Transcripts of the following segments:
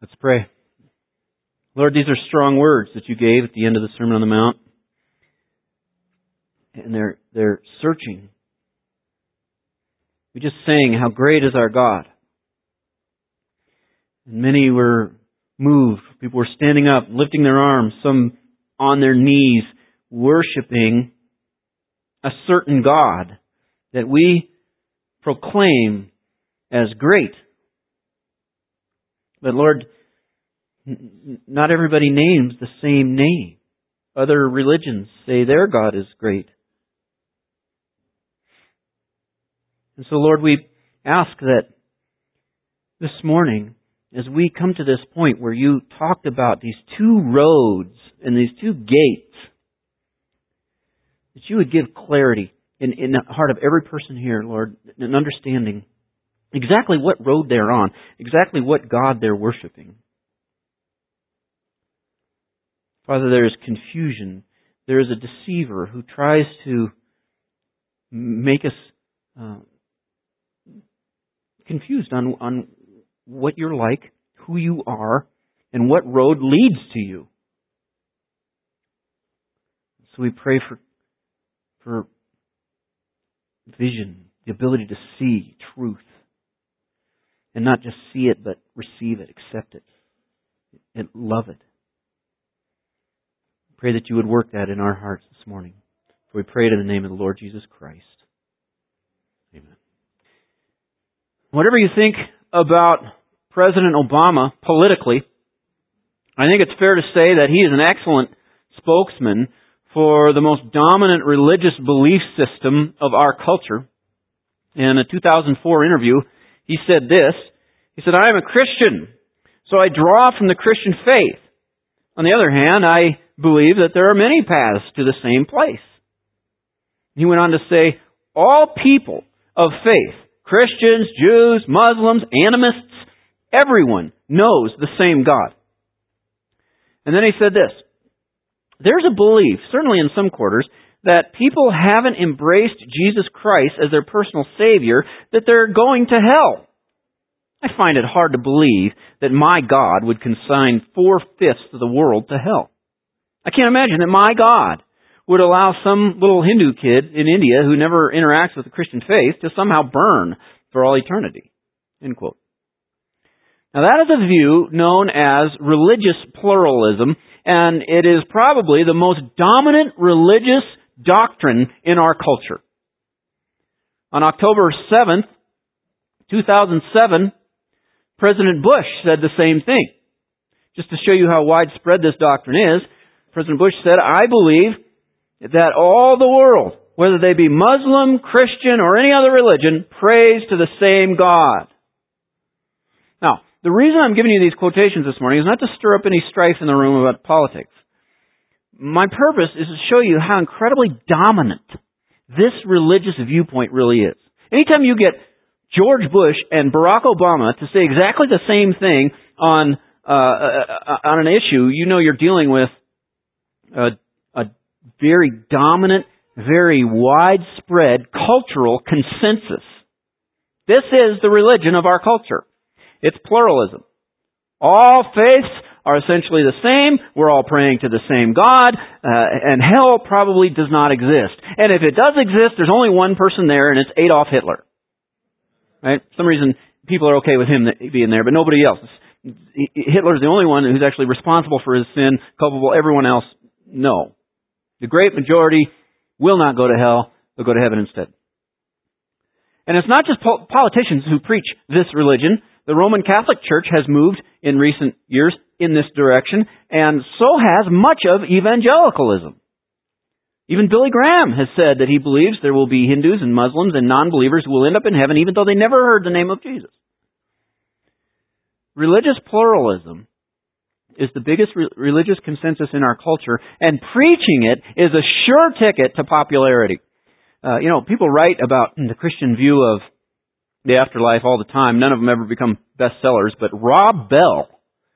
Let's pray. Lord, these are strong words that you gave at the end of the Sermon on the Mount. And they're searching. We just sang, how great is our God. And many were moved. People were standing up, lifting their arms, some on their knees, worshiping a certain God that we proclaim as great. But Lord, not everybody names the same name. Other religions say their God is great. And so, Lord, we ask that this morning, as we come to this point where you talked about these two roads and these two gates, that you would give clarity in the heart of every person here, Lord, an understanding exactly what road they're on, exactly what God they're worshiping. Father, there is confusion. There is a deceiver who tries to make us confused on what you're like, who you are, and what road leads to you. So we pray for vision, the ability to see truth. And not just see it, but receive it, accept it, and love it. Pray that you would work that in our hearts this morning. For we pray it in the name of the Lord Jesus Christ. Amen. Whatever you think about President Obama politically, I think it's fair to say that he is an excellent spokesman for the most dominant religious belief system of our culture. In a 2004 interview, he said this. He said, I am a Christian, so I draw from the Christian faith. On the other hand, I believe that there are many paths to the same place. He went on to say, all people of faith, Christians, Jews, Muslims, animists, everyone knows the same God. And then he said this, there's a belief, certainly in some quarters, that people haven't embraced Jesus Christ as their personal Savior, that they're going to hell. I find it hard to believe that my God would consign 4/5 of the world to hell. I can't imagine that my God would allow some little Hindu kid in India who never interacts with the Christian faith to somehow burn for all eternity. End quote. Now that is a view known as religious pluralism, and it is probably the most dominant religious doctrine in our culture. On October 7th, 2007, President Bush said the same thing. Just to show you how widespread this doctrine is, President Bush said, I believe that all the world, whether they be Muslim, Christian, or any other religion, prays to the same God. Now, the reason I'm giving you these quotations this morning is not to stir up any strife in the room about politics. My purpose is to show you how incredibly dominant this religious viewpoint really is. Anytime you get George Bush and Barack Obama to say exactly the same thing on an issue, you know you're dealing with a very dominant, very widespread cultural consensus. This is the religion of our culture. It's pluralism. All faiths are essentially the same. We're all praying to the same God, and hell probably does not exist. And if it does exist, there's only one person there, and it's Adolf Hitler. Right? For some reason, people are okay with him being there, but nobody else. Hitler's the only one who's actually responsible for his sin, culpable. Everyone else, no. The great majority will not go to hell. They'll go to heaven instead. And it's not just politicians who preach this religion. The Roman Catholic Church has moved in recent years in this direction, and so has much of evangelicalism. Even Billy Graham has said that he believes there will be Hindus and Muslims and non-believers who will end up in heaven even though they never heard the name of Jesus. Religious pluralism is the biggest religious consensus in our culture, and preaching it is a sure ticket to popularity. People write about the Christian view of the afterlife all the time. None of them ever become bestsellers, but Rob Bell,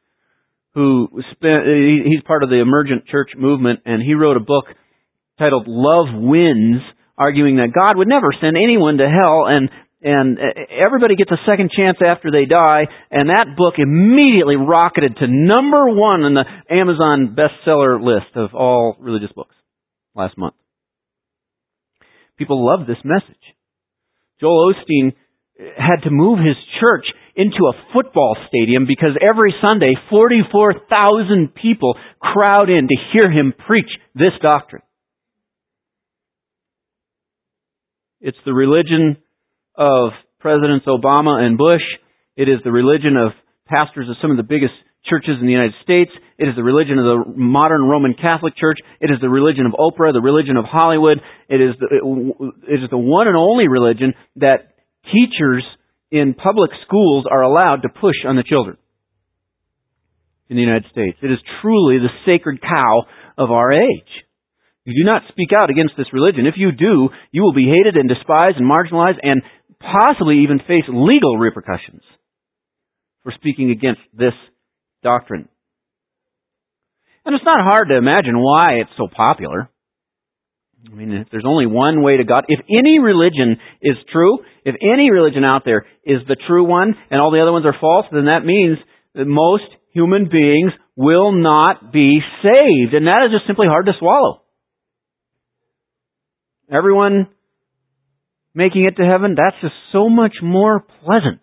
he's part of the Emergent Church movement, and he wrote a book titled Love Wins, arguing that God would never send anyone to hell, and And everybody gets a second chance after they die, and that book immediately rocketed to number 1 on the Amazon bestseller list of all religious books last month. People love this message. Joel Osteen had to move his church into a football stadium because every Sunday 44,000 people crowd in to hear him preach this doctrine. It's the religion of Presidents Obama and Bush. It is the religion of pastors of some of the biggest churches in the United States. It is the religion of the modern Roman Catholic Church. It is the religion of Oprah, the religion of Hollywood. It is the one and only religion that teachers in public schools are allowed to push on the children in the United States. It is truly the sacred cow of our age. You do not speak out against this religion. If you do, you will be hated and despised and marginalized and possibly even face legal repercussions for speaking against this doctrine. And it's not hard to imagine why it's so popular. I mean, if there's only one way to God, if any religion is true, if any religion out there is the true one and all the other ones are false, then that means that most human beings will not be saved. And that is just simply hard to swallow. Everyone making it to heaven, that's just so much more pleasant.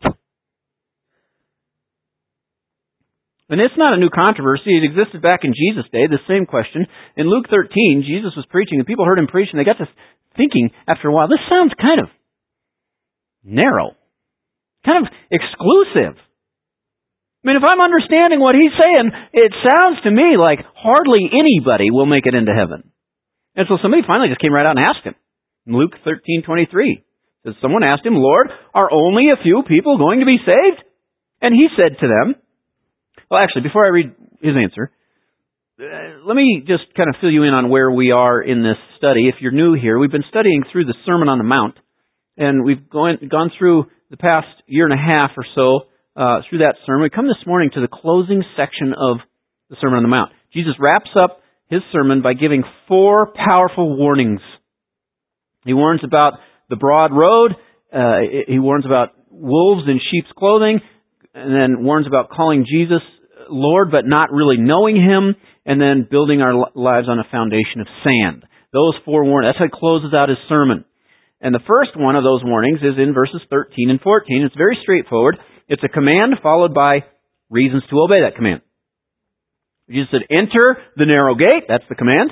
And it's not a new controversy. It existed back in Jesus' day, the same question. In Luke 13, Jesus was preaching, and people heard him preach, and they got to thinking after a while, this sounds kind of narrow, kind of exclusive. I mean, if I'm understanding what he's saying, it sounds to me like hardly anybody will make it into heaven. And so somebody finally just came right out and asked him. In Luke 13:23, says, someone asked him, Lord, are only a few people going to be saved? And he said to them, well, actually, before I read his answer, let me just kind of fill you in on where we are in this study. If you're new here, we've been studying through the Sermon on the Mount, and we've gone through the past year and a half or so through that sermon. We come this morning to the closing section of the Sermon on the Mount. Jesus wraps up his sermon by giving 4 powerful warnings. He warns about the broad road. He warns about wolves in sheep's clothing, and then warns about calling Jesus Lord but not really knowing Him, and then building our lives on a foundation of sand. Those 4 warnings. That's how he closes out his sermon. And the first one of those warnings is in verses 13 and 14. It's very straightforward. It's a command followed by reasons to obey that command. Jesus said, enter the narrow gate. That's the command.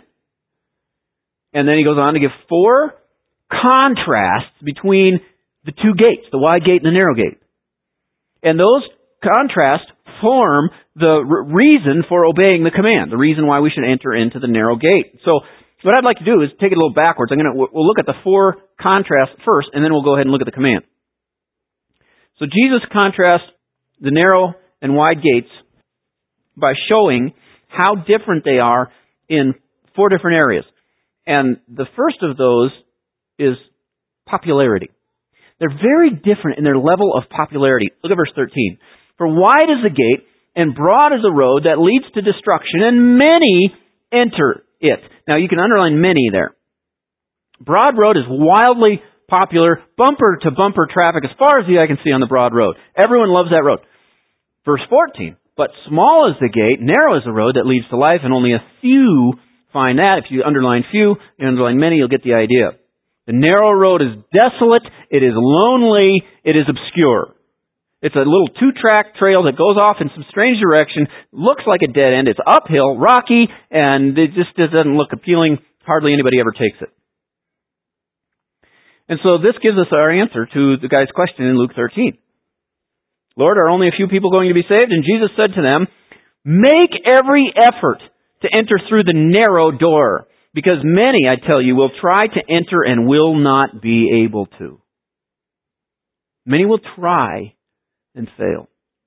And then he goes on to give 4 contrasts between the 2 gates, the wide gate and the narrow gate. And those contrasts form the reason for obeying the command, the reason why we should enter into the narrow gate. So what I'd like to do is take it a little backwards. We'll look at the 4 contrasts first, and then we'll go ahead and look at the command. So Jesus contrasts the narrow and wide gates by showing how different they are in 4 different areas. And the first of those is popularity. They're very different in their level of popularity. Look at verse 13. For wide is the gate, and broad is the road that leads to destruction, and many enter it. Now, you can underline many there. Broad road is wildly popular, bumper-to-bumper traffic as far as the eye can see on the broad road. Everyone loves that road. Verse 14. But small is the gate, narrow is the road that leads to life, and only a few find that. If you underline few, you underline many, you'll get the idea. The narrow road is desolate, it is lonely, it is obscure. It's a little 2-track trail that goes off in some strange direction, looks like a dead end, it's uphill, rocky, and it just doesn't look appealing. Hardly anybody ever takes it. And so this gives us our answer to the guy's question in Luke 13. Lord, are only a few people going to be saved? And Jesus said to them, make every effort to enter through the narrow door, because many, I tell you, will try to enter and will not be able to. Many will try and fail.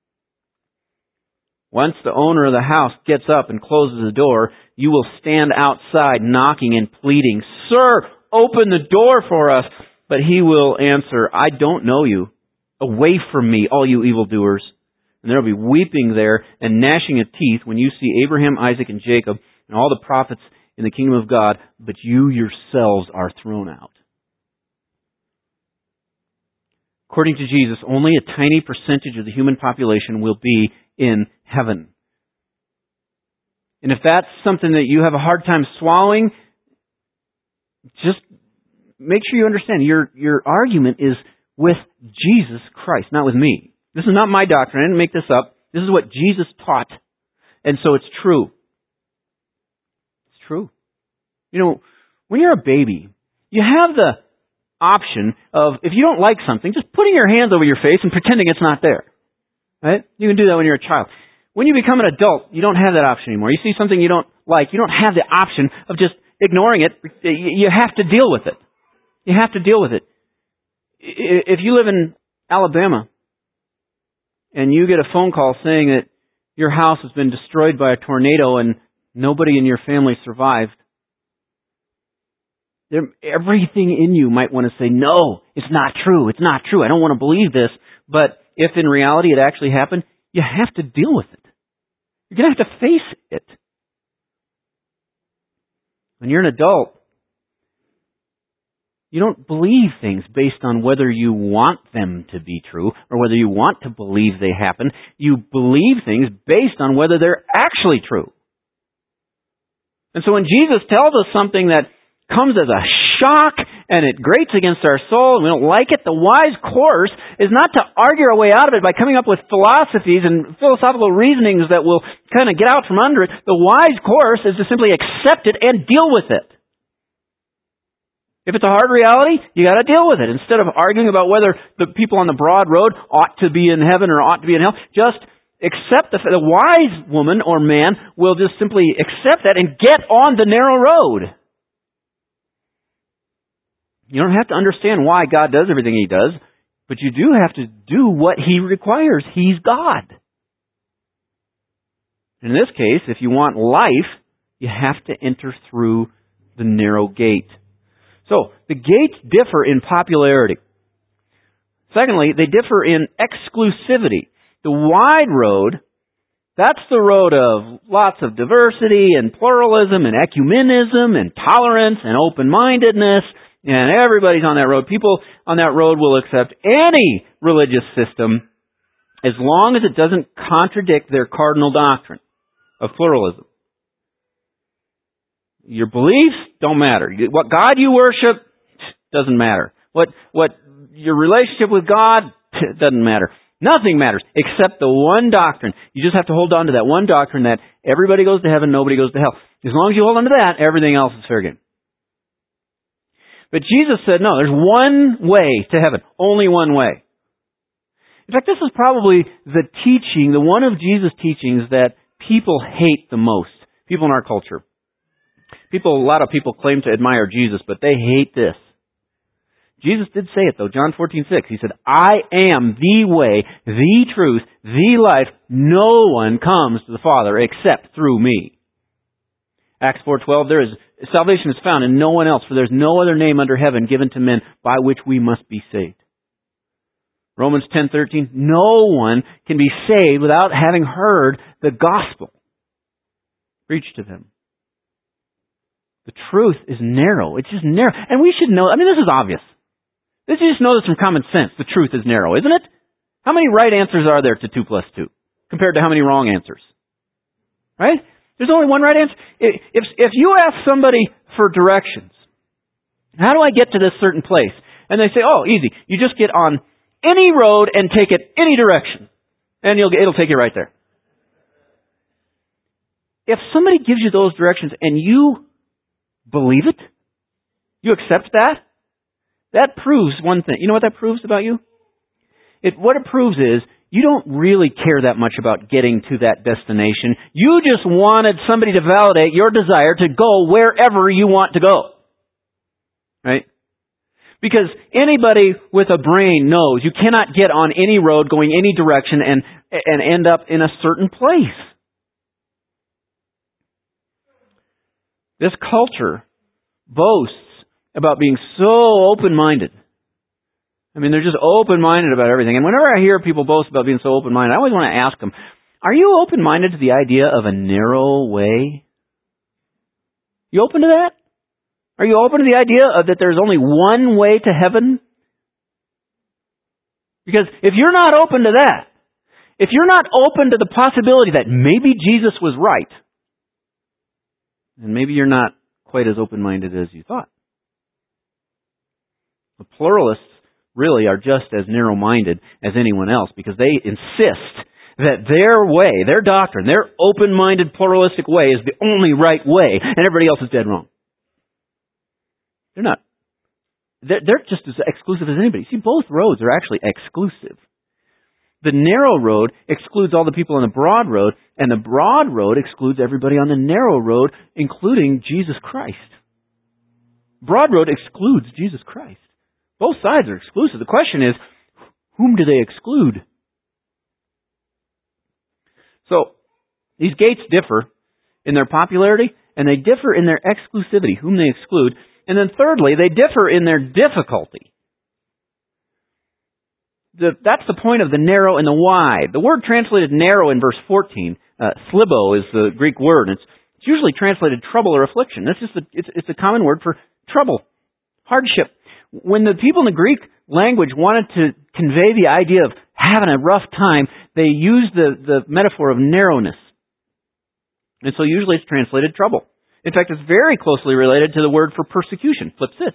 Once the owner of the house gets up and closes the door, you will stand outside knocking and pleading, Sir, open the door for us. But he will answer, I don't know you. Away from me, all you evildoers. And there will be weeping there and gnashing of teeth when you see Abraham, Isaac, and Jacob and all the prophets in the kingdom of God, but you yourselves are thrown out. According to Jesus, only a tiny percentage of the human population will be in heaven. And if that's something that you have a hard time swallowing, just make sure you understand your argument is with Jesus Christ, not with me. This is not my doctrine. I didn't make this up. This is what Jesus taught. And so it's true. It's true. You know, when you're a baby, you have the option of, if you don't like something, just putting your hands over your face and pretending it's not there. Right? You can do that when you're a child. When you become an adult, you don't have that option anymore. You see something you don't like, you don't have the option of just ignoring it. You have to deal with it. You have to deal with it. If you live in Alabama and you get a phone call saying that your house has been destroyed by a tornado and nobody in your family survived, everything in you might want to say, no, it's not true. It's not true. I don't want to believe this. But if in reality it actually happened, you have to deal with it. You're going to have to face it. When you're an adult, you don't believe things based on whether you want them to be true or whether you want to believe they happen. You believe things based on whether they're actually true. And so when Jesus tells us something that comes as a shock and it grates against our soul and we don't like it, the wise course is not to argue our way out of it by coming up with philosophies and philosophical reasonings that will kind of get out from under it. The wise course is to simply accept it and deal with it. If it's a hard reality, you got to deal with it. Instead of arguing about whether the people on the broad road ought to be in heaven or ought to be in hell, just accept the wise woman or man will just simply accept that and get on the narrow road. You don't have to understand why God does everything He does, but you do have to do what He requires. He's God. In this case, if you want life, you have to enter through the narrow gate. So, the gates differ in popularity. Secondly, they differ in exclusivity. The wide road, that's the road of lots of diversity and pluralism and ecumenism and tolerance and open-mindedness, and everybody's on that road. People on that road will accept any religious system as long as it doesn't contradict their cardinal doctrine of pluralism. Your beliefs don't matter. What God you worship doesn't matter. What your relationship with God doesn't matter. Nothing matters except the one doctrine. You just have to hold on to that one doctrine that everybody goes to heaven, nobody goes to hell. As long as you hold on to that, everything else is fair game. But Jesus said, no, there's one way to heaven. Only one way. In fact, this is probably the teaching, the one of Jesus' teachings that people hate the most. People in our culture. A lot of people claim to admire Jesus, but they hate this. Jesus did say it though, John 14:6. He said, I am the way, the truth, the life. No one comes to the Father except through me. Acts 4:12, salvation is found in no one else, for there is no other name under heaven given to men by which we must be saved. Romans 10:13, no one can be saved without having heard the gospel preached to them. The truth is narrow. It's just narrow. And we should know, this is obvious. You just know this from common sense. The truth is narrow, isn't it? How many right answers are there to 2 plus 2 compared to how many wrong answers? Right? There's only one right answer. If you ask somebody for directions, how do I get to this certain place? And they say, oh, easy. You just get on any road and take it any direction. And it'll take you right there. If somebody gives you those directions and you believe it, you accept that proves one thing. You know what that proves about you? What it proves is you don't really care that much about getting to that destination. You just wanted somebody to validate your desire to go wherever you want to go. Right? Because anybody with a brain knows you cannot get on any road going any direction and end up in a certain place. This culture boasts about being so open-minded. They're just open-minded about everything. And whenever I hear people boast about being so open-minded, I always want to ask them, are you open-minded to the idea of a narrow way? You open to that? Are you open to the idea that there's only one way to heaven? Because if you're not open to that, if you're not open to the possibility that maybe Jesus was right, then maybe you're not quite as open-minded as you thought. The pluralists really are just as narrow-minded as anyone else because they insist that their way, their doctrine, their open-minded pluralistic way is the only right way and everybody else is dead wrong. They're not. They're just as exclusive as anybody. See, both roads are actually exclusive. The narrow road excludes all the people on the broad road, and the broad road excludes everybody on the narrow road, including Jesus Christ. Broad road excludes Jesus Christ. Both sides are exclusive. The question is, whom do they exclude? So, these gates differ in their popularity, and they differ in their exclusivity, whom they exclude. And then thirdly, they differ in their difficulty. That's the point of the narrow and the wide. The word translated narrow in verse 14, slibo is the Greek word. It's usually translated trouble or affliction. It's a common word for trouble, hardship. When the people in the Greek language wanted to convey the idea of having a rough time, they used the metaphor of narrowness. And so usually it's translated trouble. In fact, it's very closely related to the word for persecution, phlipsis.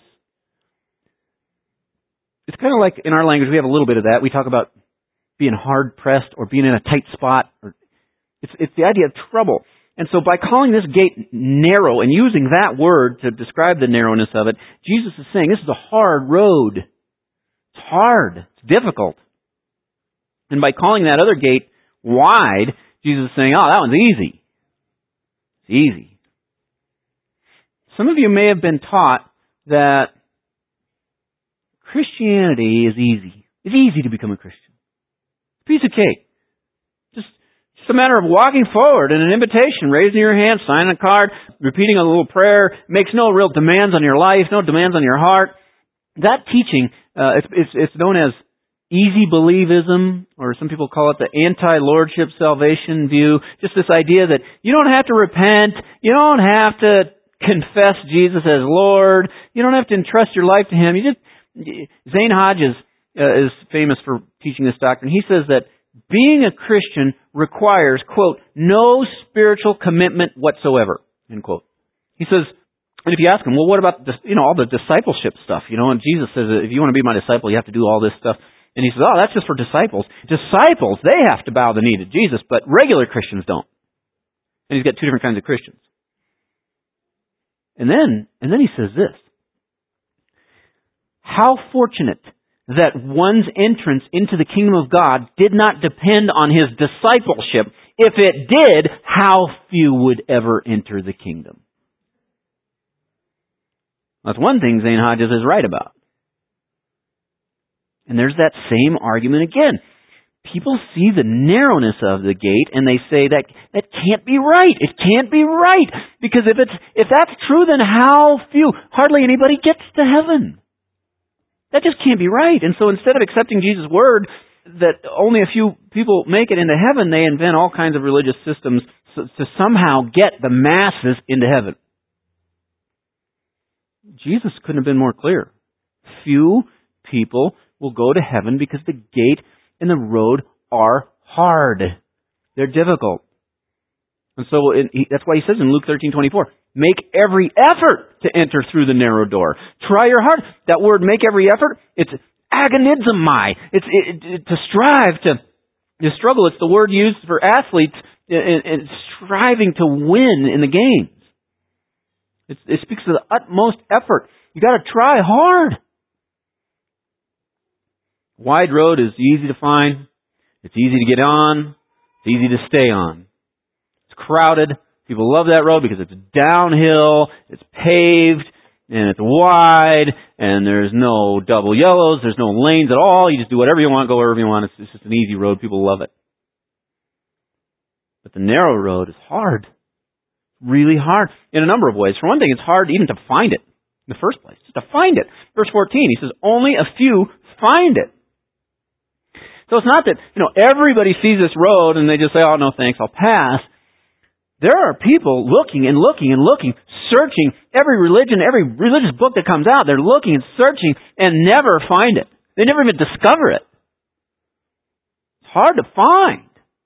It's kind of like in our language, we have a little bit of that. We talk about being hard-pressed or being in a tight spot. It's the idea of trouble. And so by calling this gate narrow and using that word to describe the narrowness of it, Jesus is saying this is a hard road. It's hard. It's difficult. And by calling that other gate wide, Jesus is saying, oh, that one's easy. It's easy. Some of you may have been taught that Christianity is easy. It's easy to become a Christian. It's a piece of cake. Just a matter of walking forward in an invitation, raising your hand, signing a card, repeating a little prayer. Makes no real demands on your life, no demands on your heart. That teaching, it's known as easy believism, or some people call it the anti-lordship salvation view. Just this idea that you don't have to repent, you don't have to confess Jesus as Lord, you don't have to entrust your life to Him. Zane Hodges is famous for teaching this doctrine. He says that being a Christian requires, quote, no spiritual commitment whatsoever, end quote. He says, and if you ask him, well, what about all the discipleship stuff? And Jesus says that if you want to be my disciple, you have to do all this stuff. And he says, oh, that's just for disciples. Disciples, they have to bow the knee to Jesus, but regular Christians don't. And he's got two different kinds of Christians. And then he says this. How fortunate that one's entrance into the kingdom of God did not depend on his discipleship. If it did, how few would ever enter the kingdom? That's one thing Zane Hodges is right about. And there's that same argument again. People see the narrowness of the gate and they say that can't be right. It can't be right. Because if that's true, then how few, hardly anybody gets to heaven. That just can't be right. And so instead of accepting Jesus' word that only a few people make it into heaven, they invent all kinds of religious systems to somehow get the masses into heaven. Jesus couldn't have been more clear. Few people will go to heaven because the gate and the road are hard. They're difficult. And so that's why he says in Luke 13:24, make every effort to enter through the narrow door. Try your hardest. That word, make every effort, it's agonizomai. It's to strive, to struggle. It's the word used for athletes in striving to win in the games. It speaks of the utmost effort. You got to try hard. Wide road is easy to find. It's easy to get on. It's easy to stay on. It's crowded. People love that road because it's downhill, it's paved, and it's wide, and there's no double yellows, there's no lanes at all. You just do whatever you want, go wherever you want. It's just an easy road. People love it. But the narrow road is hard. Really hard. In a number of ways. For one thing, it's hard even to find it in the first place. Just to find it. Verse 14, he says, only a few find it. So it's not that, everybody sees this road and they just say, oh, no thanks, I'll pass. There are people looking and looking and looking, searching every religion, every religious book that comes out. They're looking and searching and never find it. They never even discover it. hard to find.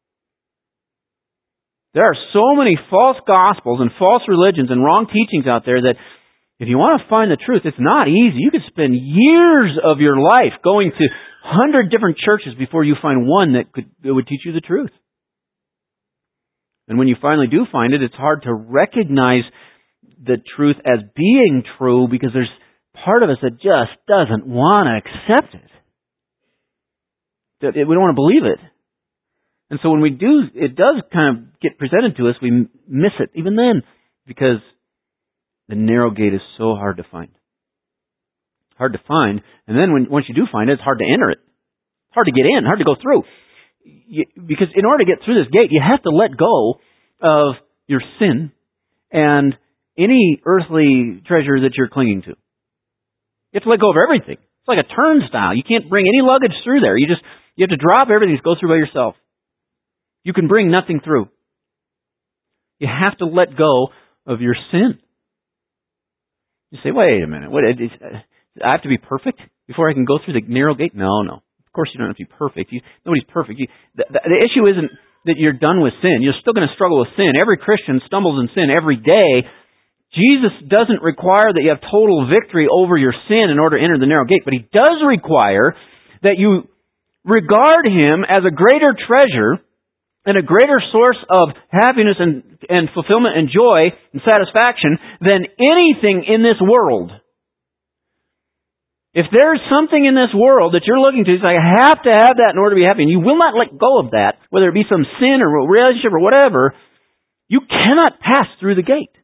There are so many false gospels and false religions and wrong teachings out there that if you want to find the truth, it's not easy. You could spend years of your life going to 100 different churches before you find one that would teach you the truth. And when you finally do find it, it's hard to recognize the truth as being true because there's part of us that just doesn't want to accept it. We don't want to believe it. And so when we do, it does kind of get presented to us, we miss it even then because the narrow gate is so hard to find. Hard to find. And then once you do find it, it's hard to enter it. Hard to get in, hard to go through. Because in order to get through this gate, you have to let go of your sin and any earthly treasure that you're clinging to. You have to let go of everything. It's like a turnstile. You can't bring any luggage through there. You have to drop everything, go through by yourself. You can bring nothing through. You have to let go of your sin. You say, wait a minute, I have to be perfect before I can go through the narrow gate? No. Of course you don't have to be perfect. Nobody's perfect. The issue isn't that you're done with sin. You're still going to struggle with sin. Every Christian stumbles in sin every day. Jesus doesn't require that you have total victory over your sin in order to enter the narrow gate, but He does require that you regard Him as a greater treasure and a greater source of happiness and fulfillment and joy and satisfaction than anything in this world. If there's something in this world that you're looking to, say, I have to have that in order to be happy, and you will not let go of that, whether it be some sin or a relationship or whatever, you cannot pass through the gate.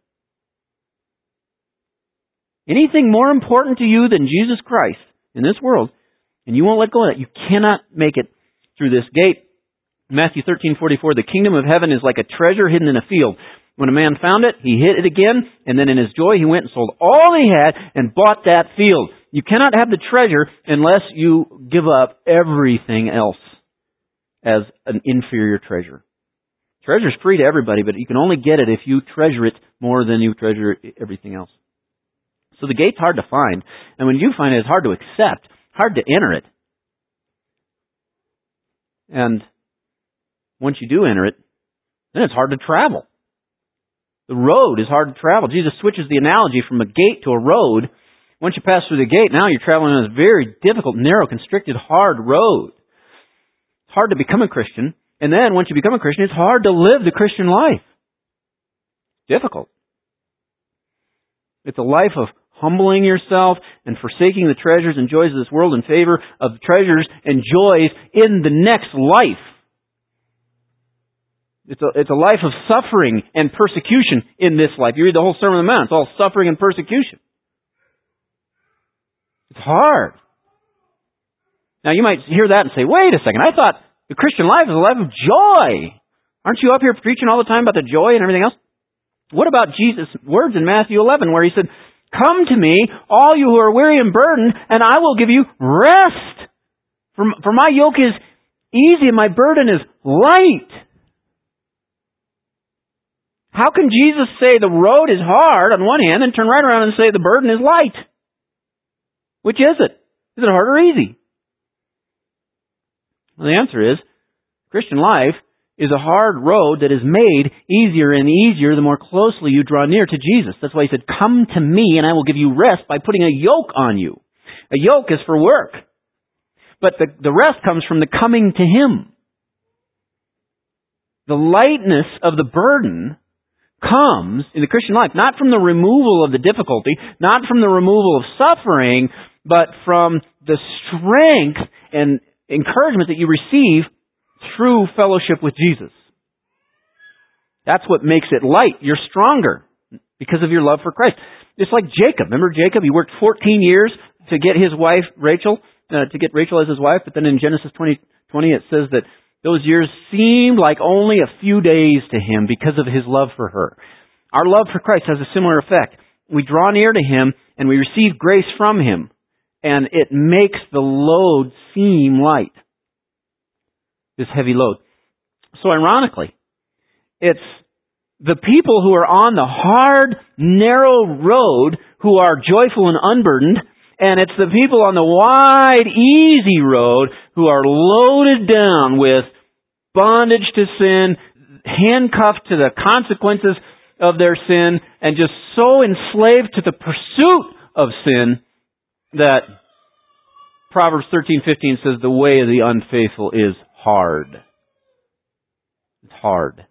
Anything more important to you than Jesus Christ in this world, and you won't let go of that, you cannot make it through this gate. Matthew 13:44, the kingdom of heaven is like a treasure hidden in a field. When a man found it, he hid it again, and then in his joy he went and sold all he had and bought that field. You cannot have the treasure unless you give up everything else as an inferior treasure. Treasure's free to everybody, but you can only get it if you treasure it more than you treasure everything else. So the gate's hard to find, and when you find it, it's hard to accept, hard to enter it. And once you do enter it, then it's hard to travel. The road is hard to travel. Jesus switches the analogy from a gate to a road. Once you pass through the gate, now you're traveling on a very difficult, narrow, constricted, hard road. It's hard to become a Christian. And then once you become a Christian, it's hard to live the Christian life. Difficult. It's a life of humbling yourself and forsaking the treasures and joys of this world in favor of treasures and joys in the next life. It's a life of suffering and persecution in this life. You read the whole Sermon on the Mount, it's all suffering and persecution. It's hard. Now you might hear that and say, wait a second, I thought the Christian life is a life of joy. Aren't you up here preaching all the time about the joy and everything else? What about Jesus' words in Matthew 11 where He said, come to me, all you who are weary and burdened, and I will give you rest. For my yoke is easy and my burden is light. How can Jesus say the road is hard on one hand and turn right around and say the burden is light? Which is it? Is it hard or easy? Well, the answer is, Christian life is a hard road that is made easier and easier the more closely you draw near to Jesus. That's why He said, come to me and I will give you rest by putting a yoke on you. A yoke is for work. But the rest comes from the coming to Him. The lightness of the burden comes in the Christian life, not from the removal of the difficulty, not from the removal of suffering, but from the strength and encouragement that you receive through fellowship with Jesus. That's what makes it light. You're stronger because of your love for Christ. It's like Jacob. Remember Jacob? He worked 14 years to get his wife Rachel, to get Rachel as his wife, but then in Genesis 20:20 it says that those years seemed like only a few days to him because of his love for her. Our love for Christ has a similar effect. We draw near to Him and we receive grace from Him, and it makes the load seem light. This heavy load. So ironically, it's the people who are on the hard, narrow road who are joyful and unburdened, And it's the people on the wide, easy road who are loaded down with bondage to sin, handcuffed to the consequences of their sin, and just so enslaved to the pursuit of sin that Proverbs 13:15 says the way of the unfaithful is hard. It's hard.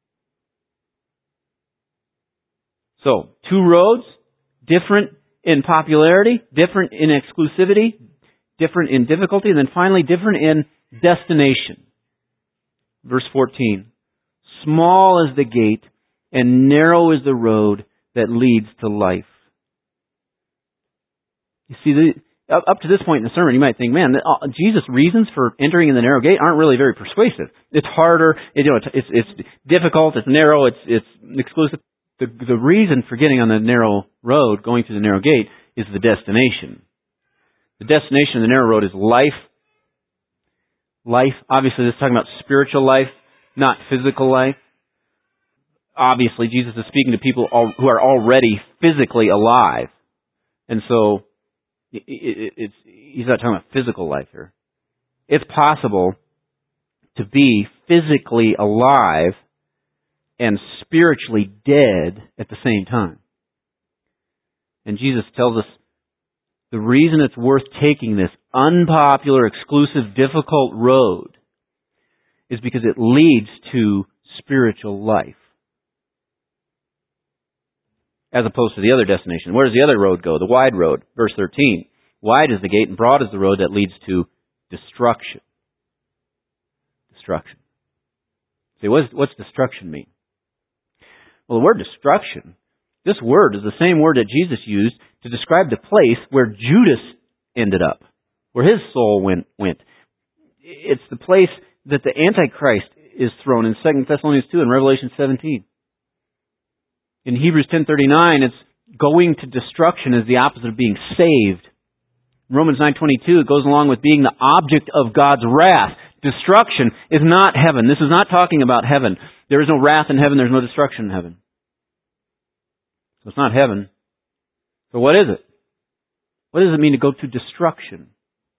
So, two roads, different in popularity, different in exclusivity, different in difficulty, and then finally different in destination. Verse 14. Small is the gate and narrow is the road that leads to life. You see, up to this point in the sermon, you might think, man, Jesus' reasons for entering in the narrow gate aren't really very persuasive. It's harder, it's difficult, it's narrow, it's exclusive. The reason for getting on the narrow road, going through the narrow gate, is the destination. The destination of the narrow road is life. Life, obviously this is talking about spiritual life, not physical life. Obviously, Jesus is speaking to people who are already physically alive. And so, he's not talking about physical life here. It's possible to be physically alive and spiritually dead at the same time. And Jesus tells us the reason it's worth taking this unpopular, exclusive, difficult road is because it leads to spiritual life. As opposed to the other destination. Where does the other road go? The wide road. Verse 13. Wide is the gate and broad is the road that leads to destruction. Destruction. See, what's destruction mean? Well, the word destruction, this word is the same word that Jesus used to describe the place where Judas ended up, where his soul went. It's the place that the Antichrist is thrown in 2 Thessalonians 2 and Revelation 17. In Hebrews 10:39, it's going to destruction is the opposite of being saved. In Romans 9:22, it goes along with being the object of God's wrath. Destruction is not heaven. This is not talking about heaven. There is no wrath in heaven. There's no destruction in heaven. So it's not heaven. So what is it? What does it mean to go to destruction?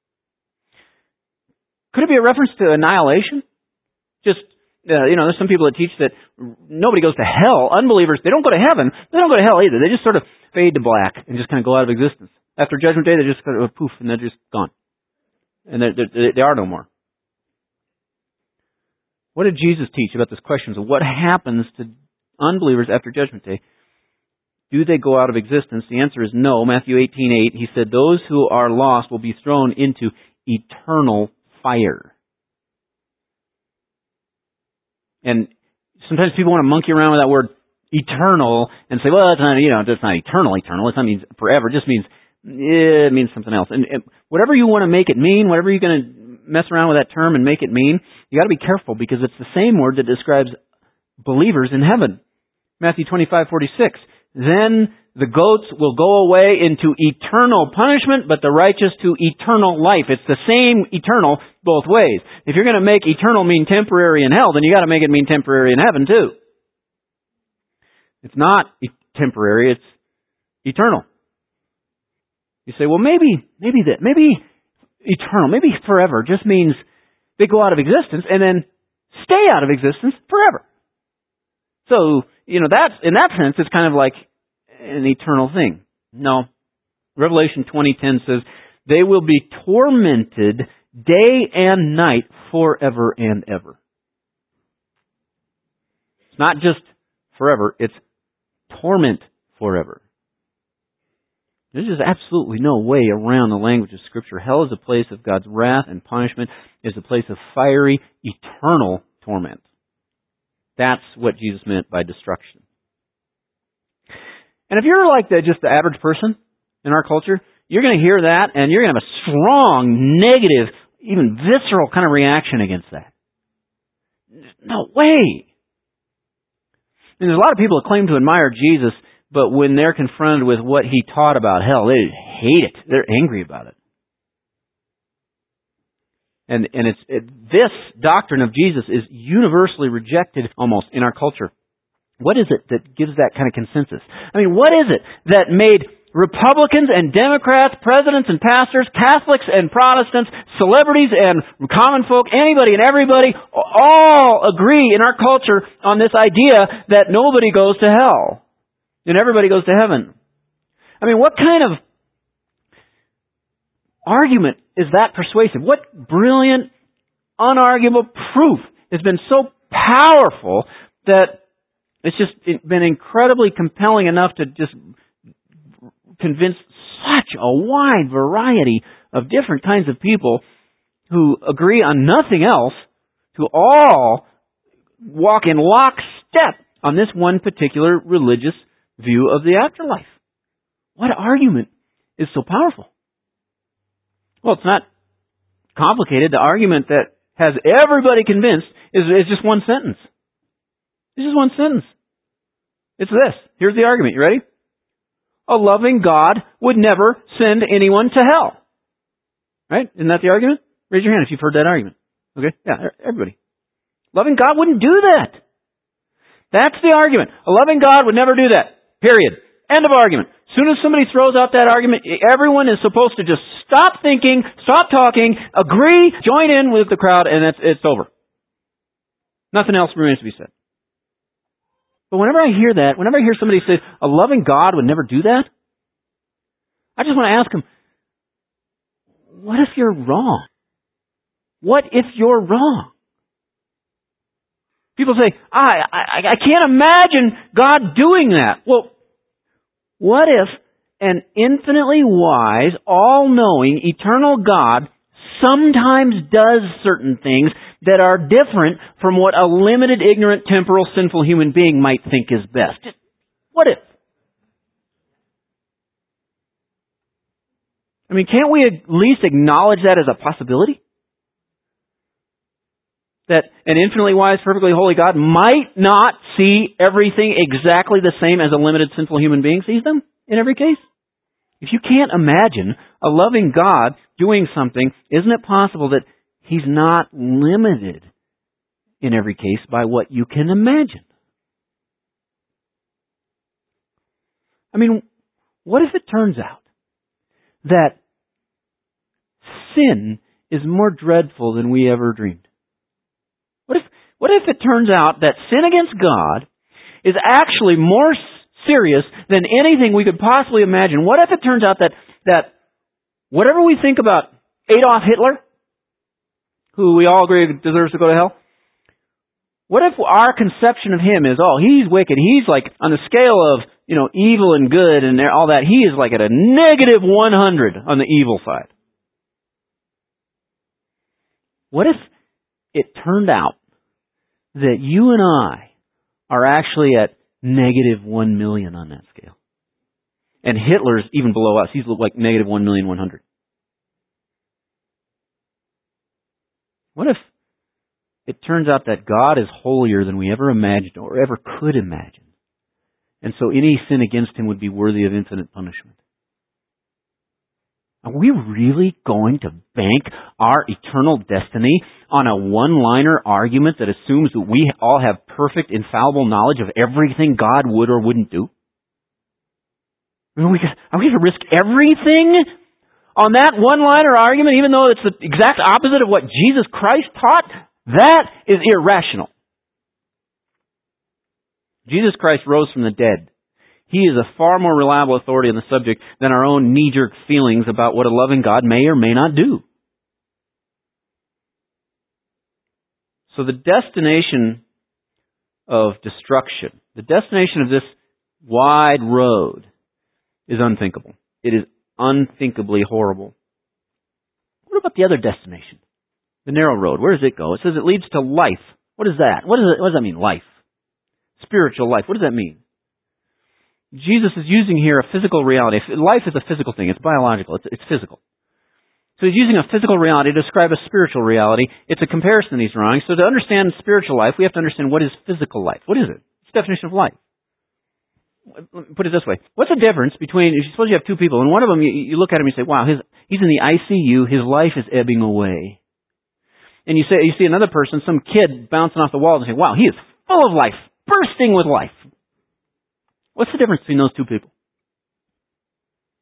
Could it be a reference to annihilation? Just, there's some people that teach that nobody goes to hell. Unbelievers, they don't go to heaven. They don't go to hell either. They just sort of fade to black and just kind of go out of existence. After Judgment Day, they just kind of poof and they're just gone. And they are no more. What did Jesus teach about this question of what happens to unbelievers after Judgment Day? Do they go out of existence? The answer is no. Matthew 18:8, he said, those who are lost will be thrown into eternal fire. And sometimes people want to monkey around with that word eternal and say, well, that's not eternal. It doesn't mean forever. It just means, it means something else. And whatever you want to make it mean, whatever you're going to mess around with that term and make it mean, you got to be careful because it's the same word that describes believers in heaven. Matthew 25:46. Then the goats will go away into eternal punishment, but the righteous to eternal life. It's the same eternal both ways. If you're going to make eternal mean temporary in hell, then you got to make it mean temporary in heaven too. It's not temporary, it's eternal. You say, well, maybe eternal, maybe forever just means they go out of existence and then stay out of existence forever. So, that's, in that sense, it's kind of like an eternal thing. No. Revelation 20:10 says, they will be tormented day and night forever and ever. It's not just forever, it's torment forever. There's just absolutely no way around the language of Scripture. Hell is a place of God's wrath, and punishment is a place of fiery, eternal torment. That's what Jesus meant by destruction. And if you're like just the average person in our culture, you're going to hear that and you're going to have a strong, negative, even visceral kind of reaction against that. No way! And there's a lot of people that claim to admire Jesus, but when they're confronted with what he taught about hell, they hate it. They're angry about it. And this doctrine of Jesus is universally rejected almost in our culture. What is it that gives that kind of consensus? I mean, what is it that made Republicans and Democrats, presidents and pastors, Catholics and Protestants, celebrities and common folk, anybody and everybody, all agree in our culture on this idea that nobody goes to hell and everybody goes to heaven. I mean, what kind of argument is that persuasive? What brilliant, unarguable proof has been so powerful that it's just been incredibly compelling enough to just convince such a wide variety of different kinds of people who agree on nothing else to all walk in lockstep on this one particular religious view of the afterlife. What argument is so powerful? Well, it's not complicated. The argument that has everybody convinced is just one sentence. It's just one sentence. It's this. Here's the argument. You ready? A loving God would never send anyone to hell. Right? Isn't that the argument? Raise your hand if you've heard that argument. Okay? Yeah, everybody. Loving God wouldn't do that. That's the argument. A loving God would never do that. Period. End of argument. As soon as somebody throws out that argument, everyone is supposed to just stop thinking, stop talking, agree, join in with the crowd, and it's over. Nothing else remains to be said. But whenever I hear that, whenever I hear somebody say, a loving God would never do that, I just want to ask them, what if you're wrong? What if you're wrong? People say, I can't imagine God doing that. Well, what if an infinitely wise, all-knowing, eternal God sometimes does certain things that are different from what a limited, ignorant, temporal, sinful human being might think is best? What if? I mean, can't we at least acknowledge that as a possibility? That an infinitely wise, perfectly holy God might not see everything exactly the same as a limited, sinful human being sees them in every case? If you can't imagine a loving God doing something, isn't it possible that He's not limited in every case by what you can imagine? I mean, what if it turns out that sin is more dreadful than we ever dreamed? What if it turns out that sin against God is actually more serious than anything we could possibly imagine? What if it turns out that whatever we think about Adolf Hitler, who we all agree deserves to go to hell, what if our conception of him is, oh, he's wicked, he's like on the scale of, evil and good and all that, he is like at a negative 100 on the evil side. What if it turned out that you and I are actually at negative 1 million on that scale? And Hitler's even below us. He's like negative 1,100,000. What if it turns out that God is holier than we ever imagined or ever could imagine? And so any sin against Him would be worthy of infinite punishment. Are we really going to bank our eternal destiny on a one-liner argument that assumes that we all have perfect, infallible knowledge of everything God would or wouldn't do? Are we going to risk everything on that one-liner argument, even though it's the exact opposite of what Jesus Christ taught? That is irrational. Jesus Christ rose from the dead. He is a far more reliable authority on the subject than our own knee-jerk feelings about what a loving God may or may not do. So the destination of destruction, the destination of this wide road is unthinkable. It is unthinkably horrible. What about the other destination? The narrow road. Where does it go? It says it leads to life. What is that? What does that mean, life? Spiritual life. What does that mean? Jesus is using here a physical reality. Life is a physical thing. It's biological. It's physical. So He's using a physical reality to describe a spiritual reality. It's a comparison He's drawing. So to understand spiritual life, we have to understand what is physical life. What is it? It's the definition of life. Put it this way. What's the difference between, suppose you have two people, and one of them, you look at him and you say, wow, he's in the ICU, his life is ebbing away. And you see another person, some kid bouncing off the walls and say, wow, he is full of life, bursting with life. What's the difference between those two people?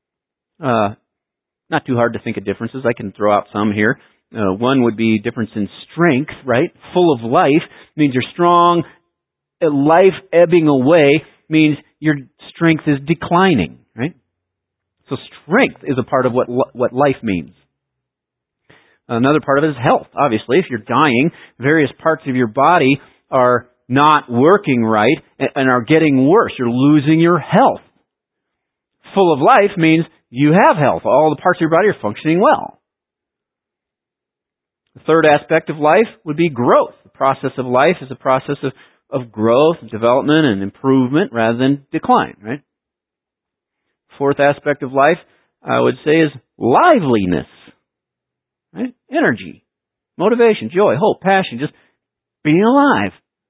Not too hard to think of differences. I can throw out some here. One would be difference in strength, right? Full of life means you're strong. Life ebbing away means your strength is declining, right? So strength is a part of what life means. Another part of it is health. Obviously, if you're dying, various parts of your body are not working right and are getting worse. You're losing your health. Full of life means you have health. All the parts of your body are functioning well. The third aspect of life would be growth. The process of life is a process of growth, development, and improvement rather than decline, right? Fourth aspect of life, I would say, is liveliness. Right? Energy, motivation, joy, hope, passion, just being alive.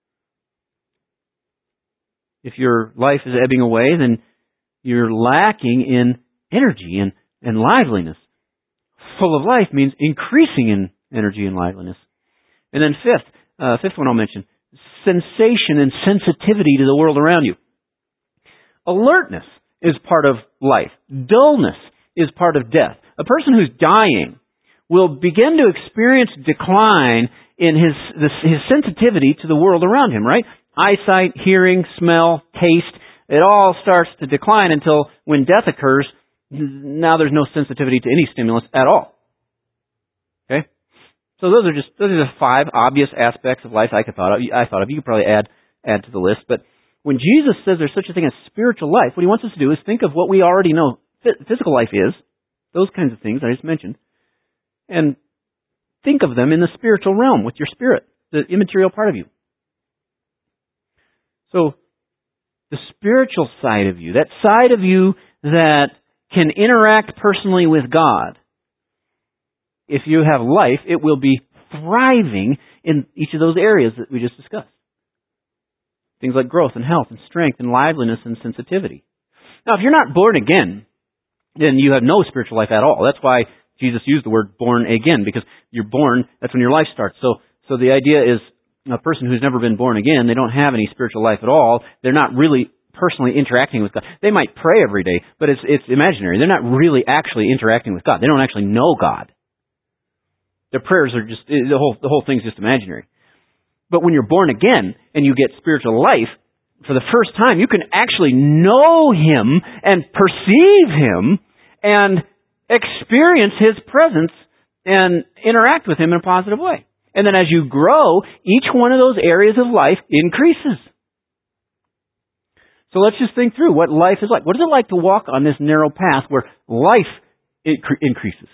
If your life is ebbing away, then you're lacking in energy and liveliness. Full of life means increasing in energy and liveliness. And then fifth one I'll mention, sensation and sensitivity to the world around you. Alertness is part of life. Dullness is part of death. A person who's dying will begin to experience decline in his sensitivity to the world around him, right? Eyesight, hearing, smell, taste, it all starts to decline until when death occurs, now there's no sensitivity to any stimulus at all. Okay? So those are just 5 obvious aspects of life I thought of. You could probably add to the list. But when Jesus says there's such a thing as spiritual life, what he wants us to do is think of what we already know physical life is, those kinds of things I just mentioned, and think of them in the spiritual realm with your spirit, the immaterial part of you. So, the spiritual side of you, that side of you that can interact personally with God, if you have life, it will be thriving in each of those areas that we just discussed. Things like growth and health and strength and liveliness and sensitivity. Now, if you're not born again, then you have no spiritual life at all. That's why Jesus used the word born again, because you're born, that's when your life starts. So the idea is a person who's never been born again, they don't have any spiritual life at all. They're not really personally interacting with God. They might pray every day, but it's imaginary. They're not really actually interacting with God. They don't actually know God. Their prayers are just, the whole thing's just imaginary. But when you're born again and you get spiritual life, for the first time, you can actually know Him and perceive Him and experience His presence and interact with Him in a positive way. And then as you grow, each one of those areas of life increases. So let's just think through what life is like. What is it like to walk on this narrow path where life increases?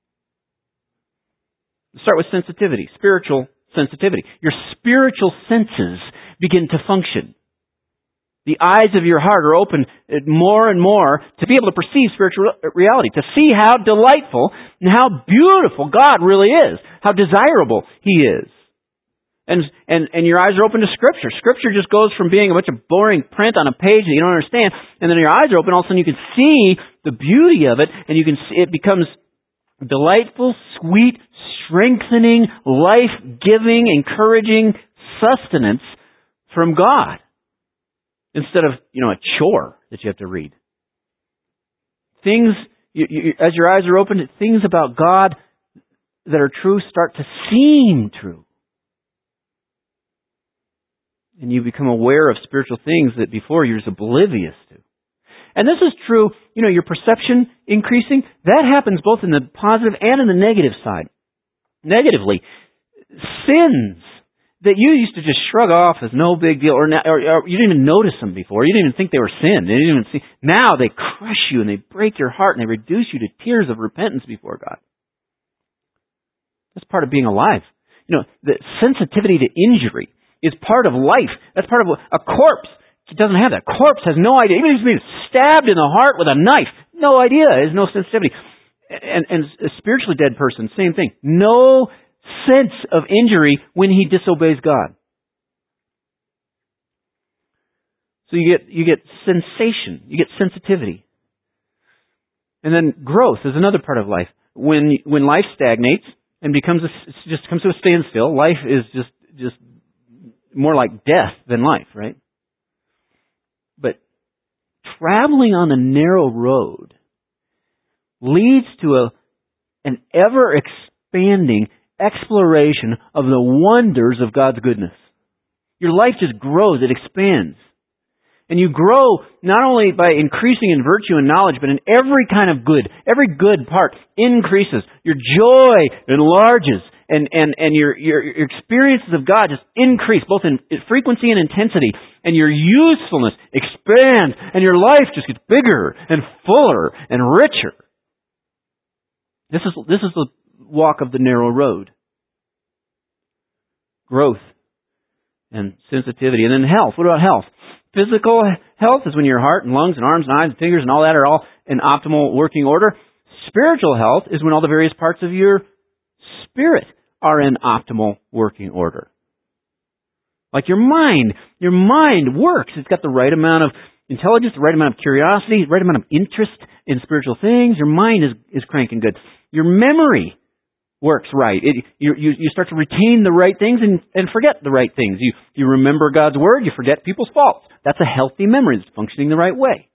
Start with sensitivity, spiritual sensitivity. Your spiritual senses begin to function. The eyes of your heart are open more and more to be able to perceive spiritual reality, to see how delightful and how beautiful God really is, how desirable He is. And your eyes are open to Scripture. Scripture just goes from being a bunch of boring print on a page that you don't understand, and then your eyes are open, all of a sudden you can see the beauty of it, and you can see it becomes delightful, sweet, strengthening, life-giving, encouraging sustenance from God. Instead of, a chore that you have to read. Things, as your eyes are opened, things about God that are true start to seem true. And you become aware of spiritual things that before you're just oblivious to. And this is true, your perception increasing, that happens both in the positive and in the negative side. Negatively, sins that you used to just shrug off as no big deal, or you didn't even notice them before. You didn't even think they were sin. They didn't even see. Now they crush you and they break your heart and they reduce you to tears of repentance before God. That's part of being alive. The sensitivity to injury is part of life. That's part of a corpse. It doesn't have that. A corpse has no idea. Even if he's been stabbed in the heart with a knife, no idea. There's no sensitivity. And a spiritually dead person, same thing. No sense of injury when he disobeys God. So you get sensation, you get sensitivity. And then growth is another part of life. When life stagnates and just comes to a standstill, life is just more like death than life, right? But traveling on the narrow road leads to an ever-expanding exploration of the wonders of God's goodness. Your life just grows, it expands. And you grow not only by increasing in virtue and knowledge, but in every kind of good. Every good part increases. Your joy enlarges. And your experiences of God just increase, both in frequency and intensity. And your usefulness expands. And your life just gets bigger and fuller and richer. This is the walk of the narrow road. Growth and sensitivity. And then health. What about health? Physical health is when your heart and lungs and arms and eyes and fingers and all that are all in optimal working order. Spiritual health is when all the various parts of your spirit are in optimal working order. Like your mind works. It's got the right amount of intelligence, the right amount of curiosity, the right amount of interest in spiritual things. Your mind is cranking good. Your memory works right. You start to retain the right things and forget the right things. You remember God's Word, you forget people's faults. That's a healthy memory that's functioning the right way.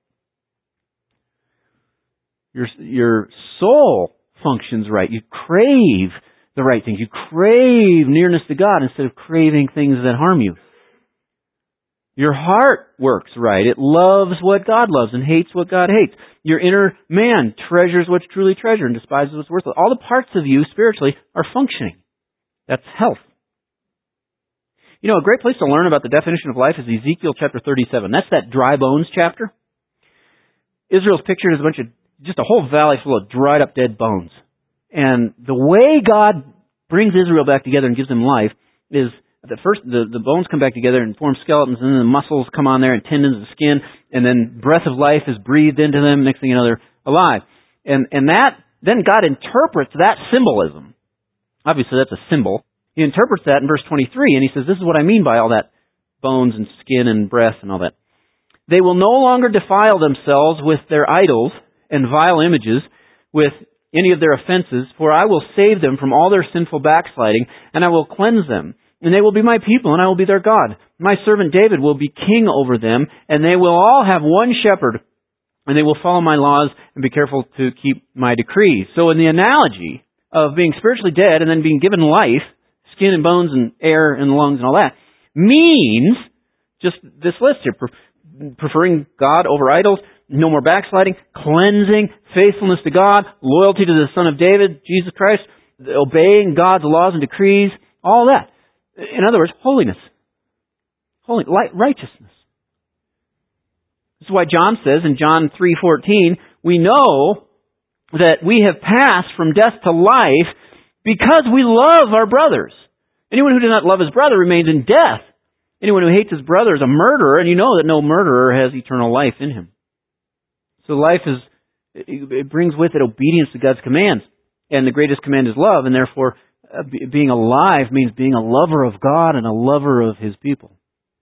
Your soul functions right. You crave the right things. You crave nearness to God instead of craving things that harm you. Your heart works right. It loves what God loves and hates what God hates. Your inner man treasures what's truly treasured and despises what's worthless. All the parts of you spiritually are functioning. That's health. You know, a great place to learn about the definition of life is Ezekiel chapter 37. That's that dry bones chapter. Israel's pictured as just a whole valley full of dried up dead bones. And the way God brings Israel back together and gives them life is that first the bones come back together and form skeletons, and then the muscles come on there and tendons and skin, and then breath of life is breathed into them. Next thing you know, they're alive. And that, then God interprets that symbolism. Obviously, that's a symbol. He interprets that in verse 23, and he says, this is what I mean by all that bones and skin and breath and all that. They will no longer defile themselves with their idols and vile images, with any of their offenses, for I will save them from all their sinful backsliding, and I will cleanse them. And they will be my people, and I will be their God. My servant David will be king over them, and they will all have one shepherd, and they will follow my laws and be careful to keep my decrees. So in the analogy of being spiritually dead and then being given life, skin and bones and air and lungs and all that, means just this list here, preferring God over idols, no more backsliding, cleansing, faithfulness to God, loyalty to the Son of David, Jesus Christ, obeying God's laws and decrees, all that. In other words, holiness. Righteousness. This is why John says in John 3:14, we know that we have passed from death to life because we love our brothers. Anyone who does not love his brother remains in death. Anyone who hates his brother is a murderer, and you know that no murderer has eternal life in him. So life it brings with it obedience to God's commands. And the greatest command is love, and therefore being alive means being a lover of God and a lover of His people.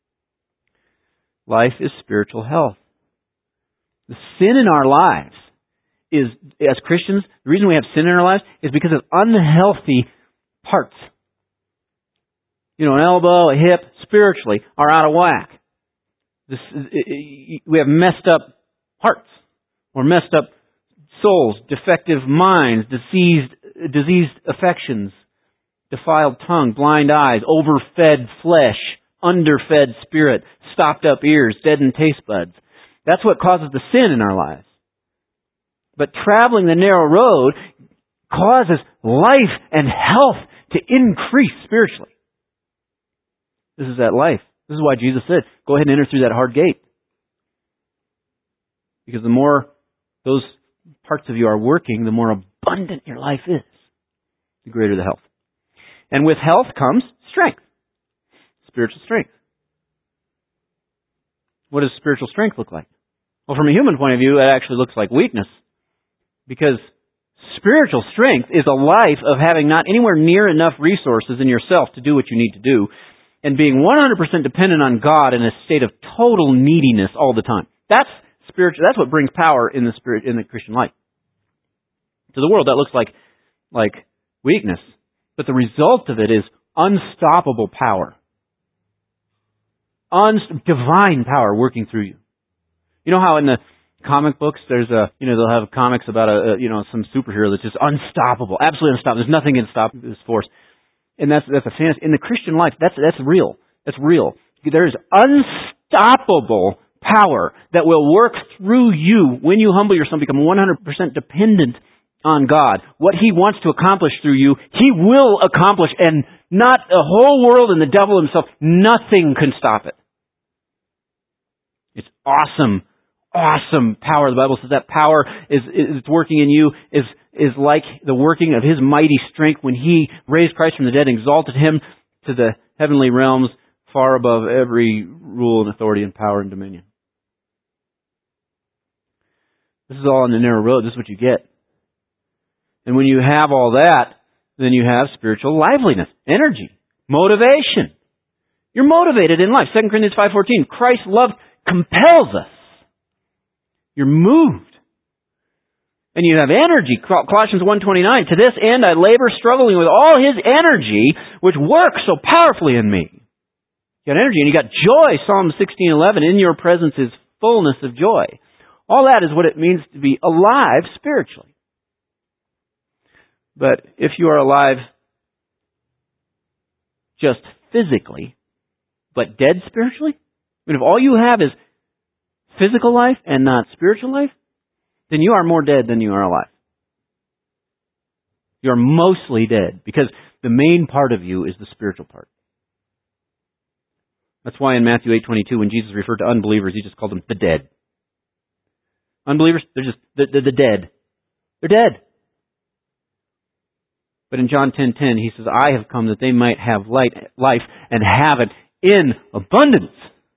Life is spiritual health. The sin in our lives is, as Christians, the reason we have sin in our lives is because of unhealthy parts. You know, an elbow, a hip, spiritually, are out of whack. We have messed up hearts, or messed up souls, defective minds, diseased affections, defiled tongue, blind eyes, overfed flesh, underfed spirit, stopped up ears, deadened taste buds. That's what causes the sin in our lives. But traveling the narrow road causes life and health to increase spiritually. This is that life. This is why Jesus said, go ahead and enter through that hard gate. Because the more those parts of you are working, the more abundant your life is, the greater the health. And with health comes strength. Spiritual strength. What does spiritual strength look like? Well, from a human point of view, it actually looks like weakness. Because spiritual strength is a life of having not anywhere near enough resources in yourself to do what you need to do, and being 100% dependent on God in a state of total neediness all the time. That's spiritual. That's what brings power in the Christian life. To the world, that looks like weakness. But the result of it is unstoppable power. Divine power working through you. You know how in Comic books, there's they'll have comics about some superhero that's just unstoppable, absolutely unstoppable. There's nothing can stop this force. And that's a fantasy. In the Christian life, that's real. That's real. There is unstoppable power that will work through you when you humble yourself, become 100% dependent on God. What He wants to accomplish through you, He will accomplish, and not the whole world and the devil himself, nothing can stop it. It's awesome power. The Bible says that power is working in you is like the working of His mighty strength when He raised Christ from the dead and exalted Him to the heavenly realms far above every rule and authority and power and dominion. This is all on the narrow road. This is what you get. And when you have all that, then you have spiritual liveliness, energy, motivation. You're motivated in life. 2 Corinthians 5:14, Christ's love compels us. You're moved. And you have energy. Colossians 1:29, to this end I labor, struggling with all His energy, which works so powerfully in me. You got energy, and you got joy. Psalm 16:11, in your presence is fullness of joy. All that is what it means to be alive spiritually. But if you are alive just physically, but dead spiritually, I mean, if all you have is physical life and not spiritual life, then you are more dead than you are alive. You are mostly dead, because the main part of you is the spiritual part. That's why in Matthew 8:22, when Jesus referred to unbelievers, He just called them the dead. Unbelievers, they're just the dead. They're dead. But in John 10:10, He says, I have come that they might have life and have it in abundance.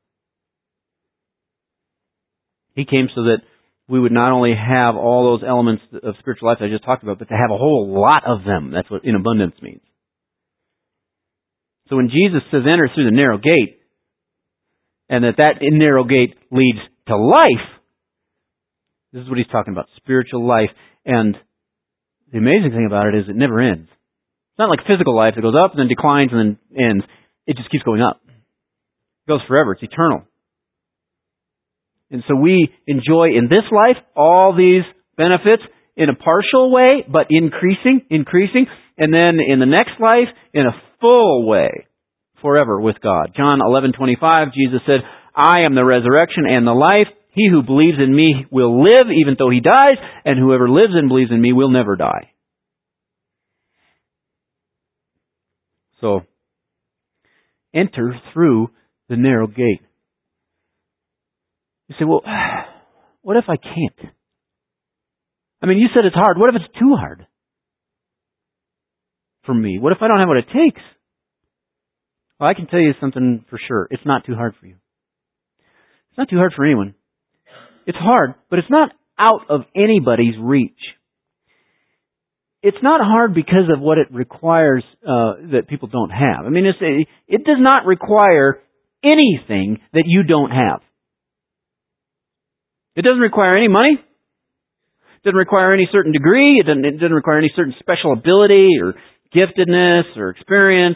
He came so that we would not only have all those elements of spiritual life I just talked about, but to have a whole lot of them. That's what in abundance means. So when Jesus says enter through the narrow gate, and that narrow gate leads to life, this is what He's talking about, spiritual life. And the amazing thing about it is it never ends. It's not like physical life that goes up and then declines and then ends. It just keeps going up. It goes forever. It's eternal. And so we enjoy in this life all these benefits in a partial way, but increasing, and then in the next life in a full way, forever with God. John 11:25, Jesus said, I am the resurrection and the life. He who believes in me will live even though he dies, and whoever lives and believes in me will never die. So, enter through the narrow gate. You say, well, what if I can't? I mean, you said it's hard. What if it's too hard for me? What if I don't have what it takes? Well, I can tell you something for sure. It's not too hard for you. It's not too hard for anyone. It's hard, but it's not out of anybody's reach. It's not hard because of what it requires that people don't have. I mean, it does not require anything that you don't have. It doesn't require any money. It doesn't require any certain degree. It doesn't require any certain special ability or giftedness or experience.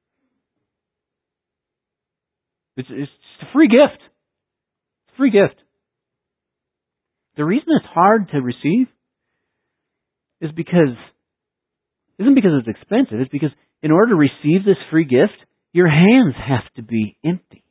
It's a free gift. It's a free gift. The reason it's hard to receive isn't because it's expensive. It's because in order to receive this free gift, your hands have to be empty.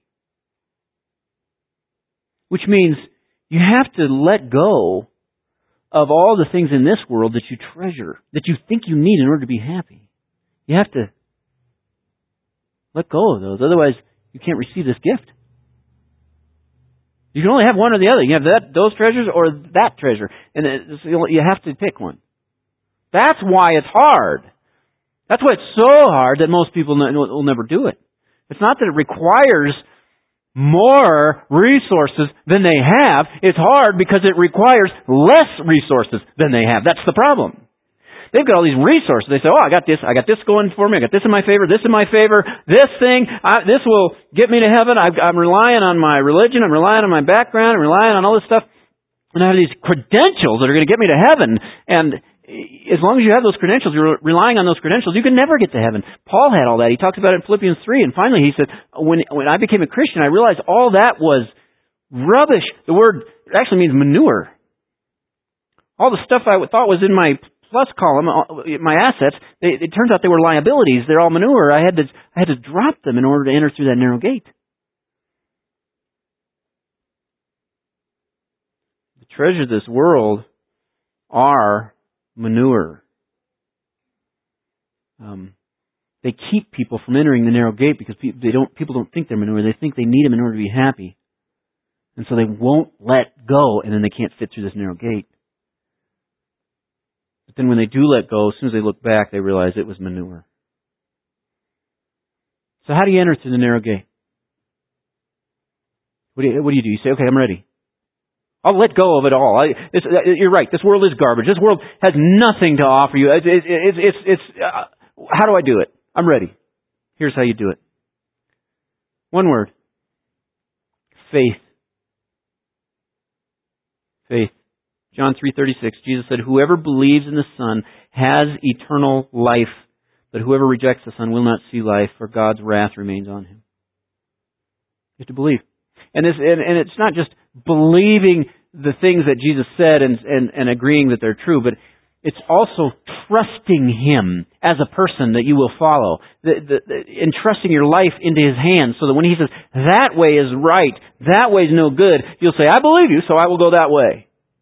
Which means you have to let go of all the things in this world that you treasure, that you think you need in order to be happy. You have to let go of those. Otherwise, you can't receive this gift. You can only have one or the other. You have those treasures or that treasure. And you have to pick one. That's why it's hard. That's why it's so hard that most people will never do it. It's not that it requires more resources than they have. It's hard because it requires less resources than they have. That's the problem. They've got all these resources. They say, I got this going for me. I got this in my favor, this thing, this will get me to heaven. I'm relying on my religion. I'm relying on my background. I'm relying on all this stuff. And I have these credentials that are going to get me to heaven. And as long as you have those credentials, you're relying on those credentials, you can never get to heaven. Paul had all that. He talks about it in Philippians 3. And finally he said, when I became a Christian, I realized all that was Rubbish. The word actually means manure. All the stuff I thought was in my plus column, my assets, it turns out they were liabilities. They're all manure. I had to drop them in order to enter through that narrow gate. The treasures of this world are manure. They keep people from entering the narrow gate because people don't think they're manure. They think they need them in order to be happy. And so they won't let go, and then they can't fit through this narrow gate. But then when they do let go, as soon as they look back, they realize it was manure. So how do you enter through the narrow gate? What do you do? You say, okay, I'm ready. I'll let go of it all. You're right. This world is garbage. This world has nothing to offer you. How do I do it? I'm ready. Here's how you do it. One word. Faith. Faith. John 3:36, Jesus said, "Whoever believes in the Son has eternal life, but whoever rejects the Son will not see life, for God's wrath remains on him." You have to believe. And it's not just believing the things that Jesus said and agreeing that they're true, but it's also trusting Him as a person that you will follow. Entrusting your life into His hands so that when He says, that way is right, that way is no good, you'll say, I believe you, so I will go that way.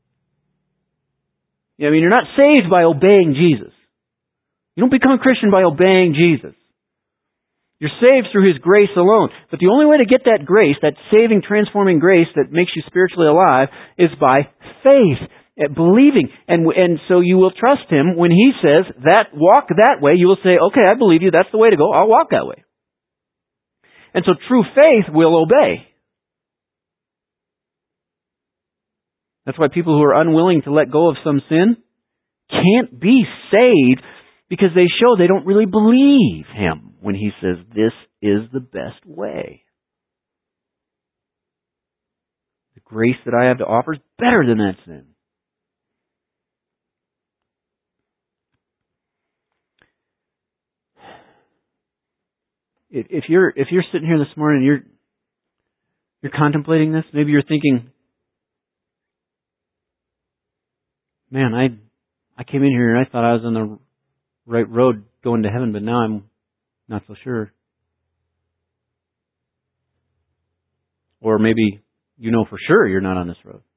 I mean, you're not saved by obeying Jesus. You don't become a Christian by obeying Jesus. You're saved through His grace alone. But the only way to get that grace, that saving, transforming grace that makes you spiritually alive, is by faith, believing. And so you will trust Him when He says, walk that way. You will say, okay, I believe you, that's the way to go, I'll walk that way. And so true faith will obey. That's why people who are unwilling to let go of some sin can't be saved, because they show they don't really believe Him when He says, this is the best way. The grace that I have to offer is better than that sin. If you're sitting here this morning and you're contemplating this, maybe you're thinking, man, I came in here and I thought I was on the right road going to heaven, but now I'm not so sure. Or maybe you know for sure you're not on this road.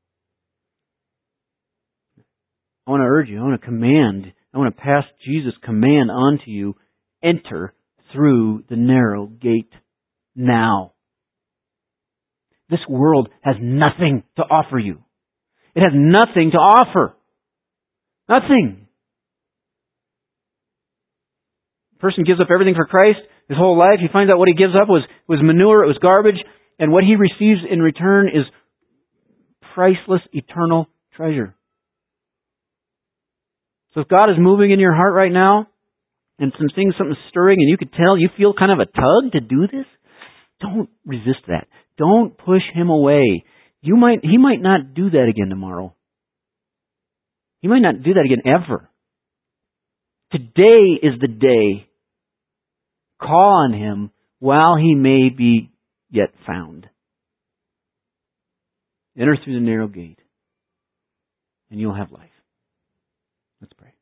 I want to urge you, I want to pass Jesus' command on to you, enter through the narrow gate now. This world has nothing to offer you. It has nothing to offer. Nothing. A person gives up everything for Christ his whole life. He finds out what he gives up was manure, it was garbage, and what he receives in return is priceless, eternal treasure. So if God is moving in your heart right now, and something's stirring, and you could tell, you feel kind of a tug to do this, don't resist that. Don't push Him away. He might not do that again tomorrow. He might not do that again ever. Today is the day. Call on Him while He may be yet found. Enter through the narrow gate, and you'll have life. Let's pray.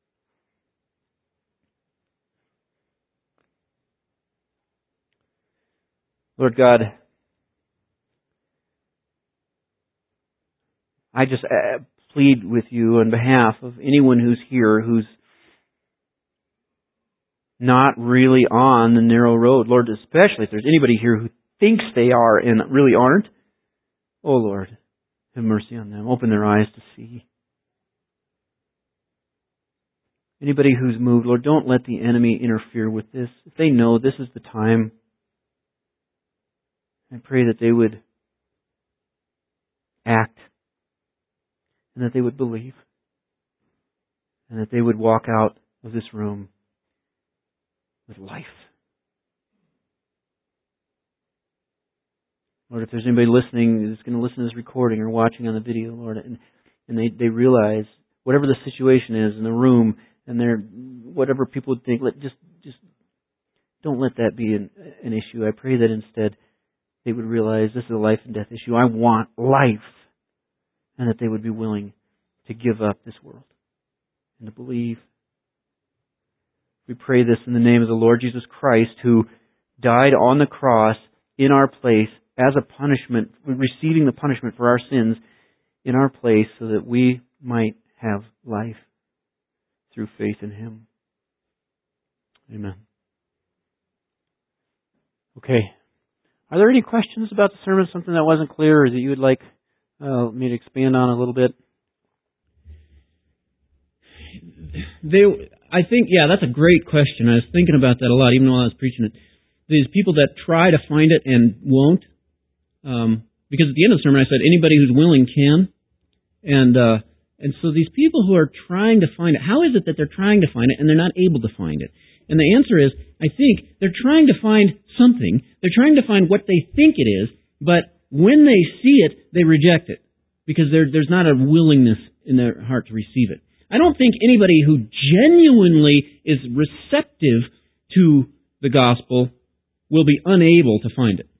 Lord God, I just plead with you on behalf of anyone who's here who's not really on the narrow road. Lord, especially if there's anybody here who thinks they are and really aren't. Oh Lord, have mercy on them. Open their eyes to see. Anybody who's moved, Lord, don't let the enemy interfere with this. If they know this is the time, I pray that they would act, and that they would believe, and that they would walk out of this room with life. Lord, if there's anybody listening who's going to listen to this recording or watching on the video, Lord, and they realize whatever the situation is in the room, and whatever people would think, just don't let that be an issue. I pray that instead they would realize this is a life and death issue. I want life. And that they would be willing to give up this world and to believe. We pray this in the name of the Lord Jesus Christ, who died on the cross in our place as a punishment, receiving the punishment for our sins in our place so that we might have life through faith in Him. Amen. Okay. Are there any questions about the sermon? Something that wasn't clear or that you would like me to expand on a little bit? I think, that's a great question. I was thinking about that a lot, even while I was preaching it. These people that try to find it and won't, because at the end of the sermon I said anybody who's willing can, and so these people who are trying to find it, how is it that they're trying to find it and they're not able to find it? And the answer is, I think they're trying to find something. They're trying to find what they think it is, but when they see it, they reject it because there's not a willingness in their heart to receive it. I don't think anybody who genuinely is receptive to the gospel will be unable to find it.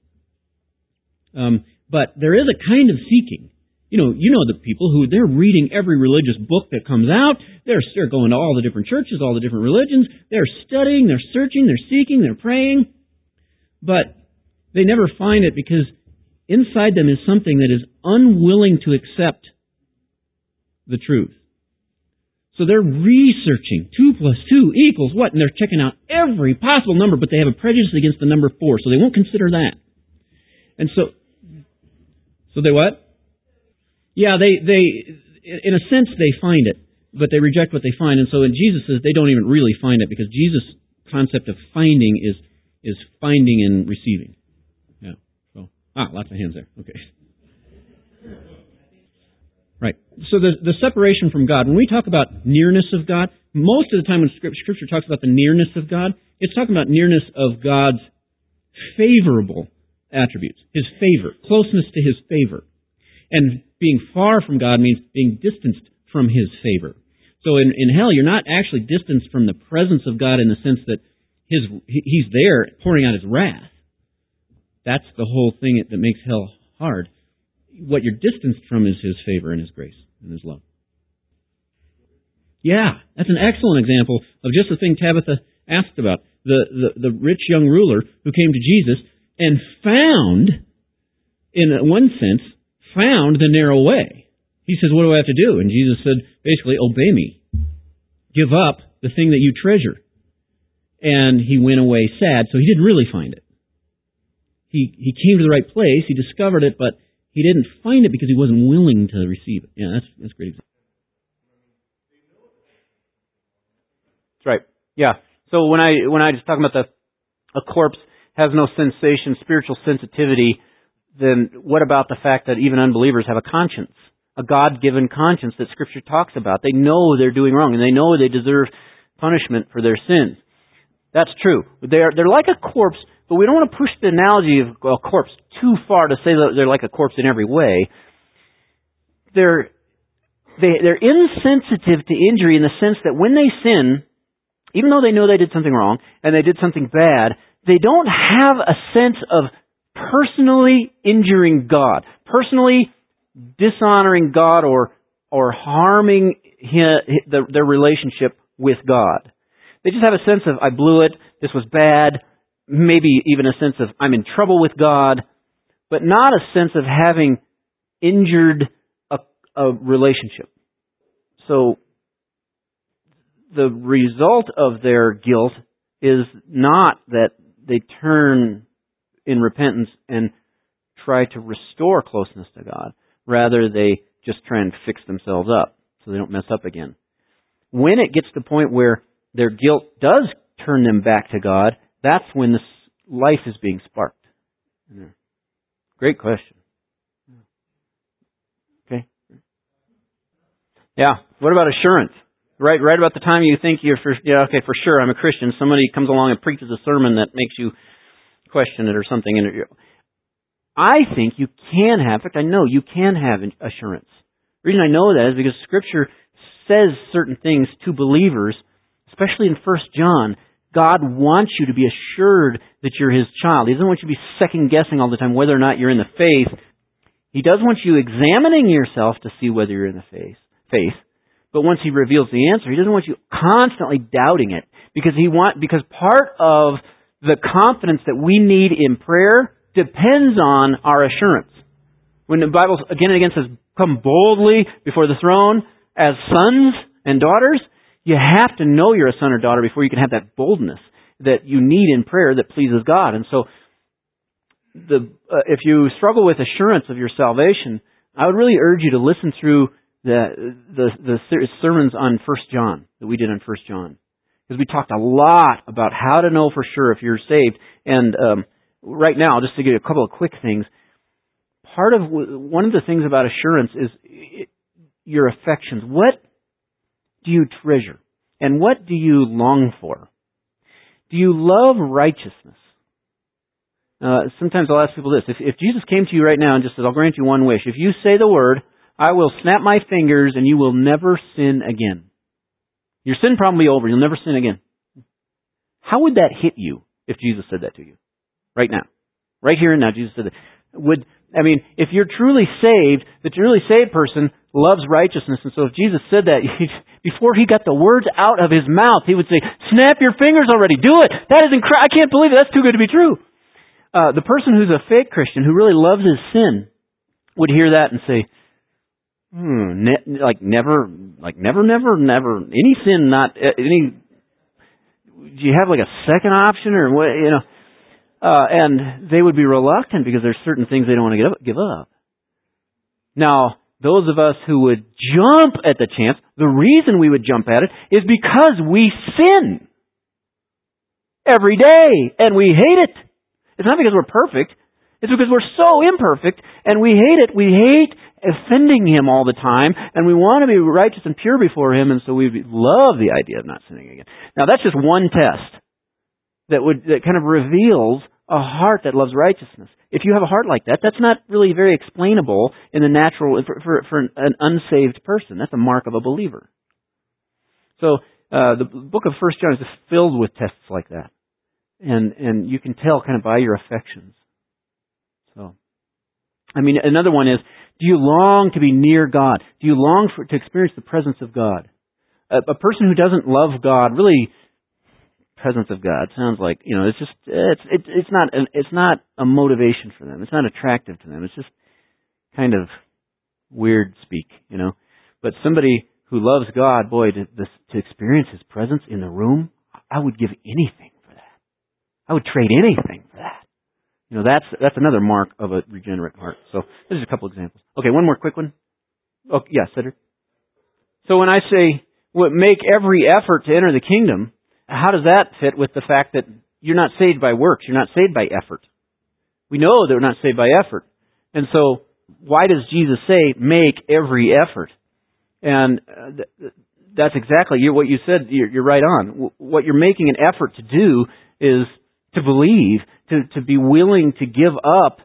But there is a kind of seeking. You know the people who they're reading every religious book that comes out. They're going to all the different churches, all the different religions. They're studying, they're searching, they're seeking, they're praying. But they never find it because inside them is something that is unwilling to accept the truth. So they're researching 2 plus 2 equals what? And they're checking out every possible number, but they have a prejudice against the number 4, so they won't consider that. And so they what? Yeah, they in a sense they find it, but they reject what they find. And so when Jesus says they don't even really find it, because Jesus' concept of finding is finding and receiving. Yeah. So lots of hands there. Okay. Right. So the separation from God, when we talk about nearness of God, most of the time when Scripture talks about the nearness of God, it's talking about nearness of God's favorable attributes, His favor, closeness to His favor. And being far from God means being distanced from His favor. So in hell, you're not actually distanced from the presence of God in the sense that He's there pouring out His wrath. That's the whole thing that makes hell hard. What you're distanced from is His favor and His grace and His love. Yeah, that's an excellent example of just the thing Tabitha asked about. The rich young ruler who came to Jesus and found, in one sense, found the narrow way. He says, what do I have to do? And Jesus said, basically, obey me. Give up the thing that you treasure. And he went away sad, so he didn't really find it. He came to the right place, he discovered it, but he didn't find it because he wasn't willing to receive it. Yeah, that's a great example. That's right. Yeah. So when I just talking about a corpse has no sensation, spiritual sensitivity, then what about the fact that even unbelievers have a conscience, a God-given conscience that Scripture talks about? They know they're doing wrong, and they know they deserve punishment for their sins. That's true. They're like a corpse, but we don't want to push the analogy of a corpse too far to say that they're like a corpse in every way. They're insensitive to injury in the sense that when they sin, even though they know they did something wrong and they did something bad, they don't have a sense of personally injuring God, personally dishonoring God or harming their relationship with God. They just have a sense of, I blew it, this was bad, maybe even a sense of, I'm in trouble with God, but not a sense of having injured a relationship. So the result of their guilt is not that they turn in repentance and try to restore closeness to God. Rather, they just try and fix themselves up so they don't mess up again. When it gets to the point where their guilt does turn them back to God, that's when this life is being sparked. Great question. Okay. Yeah. What about assurance? Right about the time you think for sure, I'm a Christian, somebody comes along and preaches a sermon that makes you question it or something. I think you can have, in fact, I know you can have assurance. The reason I know that is because Scripture says certain things to believers, especially in 1 John. God wants you to be assured that you're His child. He doesn't want you to be second-guessing all the time whether or not you're in the faith. He does want you examining yourself to see whether you're in the faith. But once He reveals the answer, He doesn't want you constantly doubting it. Because part of the confidence that we need in prayer depends on our assurance. When the Bible again and again says, come boldly before the throne as sons and daughters, you have to know you're a son or daughter before you can have that boldness that you need in prayer that pleases God. And so, if you struggle with assurance of your salvation, I would really urge you to listen through the sermons on 1 John that we did on 1 John. Because we talked a lot about how to know for sure if you're saved. And right now, just to give you a couple of quick things, one of the things about assurance is your affections. What do you treasure? And what do you long for? Do you love righteousness? Sometimes I'll ask people this. If Jesus came to you right now and just said, I'll grant you one wish. If you say the word, I will snap my fingers and you will never sin again. Your sin problem will be over. You'll never sin again. How would that hit you if Jesus said that to you? Right now. Right here and now, Jesus said that. If you're truly saved, the truly saved person loves righteousness. And so if Jesus said that, before He got the words out of His mouth, He would say, snap your fingers already. Do it. That is incredible. I can't believe it. That's too good to be true. The person who's a fake Christian, who really loves his sin, would hear that and say, never, any sin, not any. Do you have like a second option or what? And they would be reluctant because there's certain things they don't want to give up. Now, those of us who would jump at the chance, the reason we would jump at it is because we sin every day and we hate it. It's not because we're perfect. It's because we're so imperfect and we hate it. We hate offending Him all the time, and we want to be righteous and pure before Him, and so we love the idea of not sinning again. Now, that's just one test that kind of reveals a heart that loves righteousness. If you have a heart like that, that's not really very explainable in the natural for an unsaved person. That's a mark of a believer. So the book of 1 John is just filled with tests like that, and you can tell kind of by your affections. So, another one is, do you long to be near God? Do you long to experience the presence of God? A person who doesn't love God, really, presence of God sounds like, it's not a motivation for them. It's not attractive to them. It's just kind of weird speak, But somebody who loves God, boy, to experience His presence in the room, I would give anything for that. I would trade anything for that. That's another mark of a regenerate heart. So, there's a couple examples. Okay, one more quick one. Oh, yeah, Cedric. So when I say, make every effort to enter the kingdom, how does that fit with the fact that you're not saved by works? You're not saved by effort. We know that we're not saved by effort. And so, why does Jesus say, make every effort? And that's exactly what you said. You're right on. What you're making an effort to do is to believe, to be willing to give up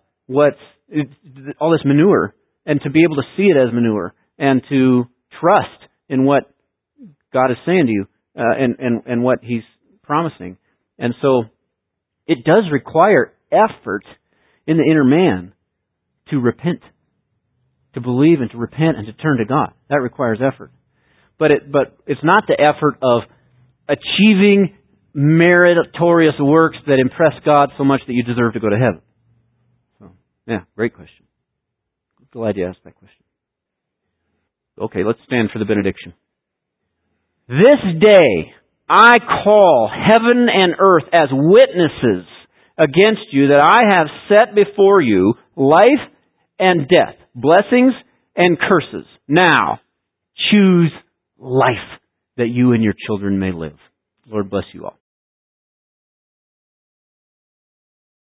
all this manure, and to be able to see it as manure, and to trust in what God is saying to you, and what He's promising. And so, it does require effort in the inner man to repent, to believe and to repent and to turn to God. That requires effort. But it's not the effort of achieving meritorious works that impress God so much that you deserve to go to heaven. So, yeah, great question. Glad you asked that question. Okay, let's stand for the benediction. This day I call heaven and earth as witnesses against you that I have set before you life and death, blessings and curses. Now, choose life that you and your children may live. Lord bless you all.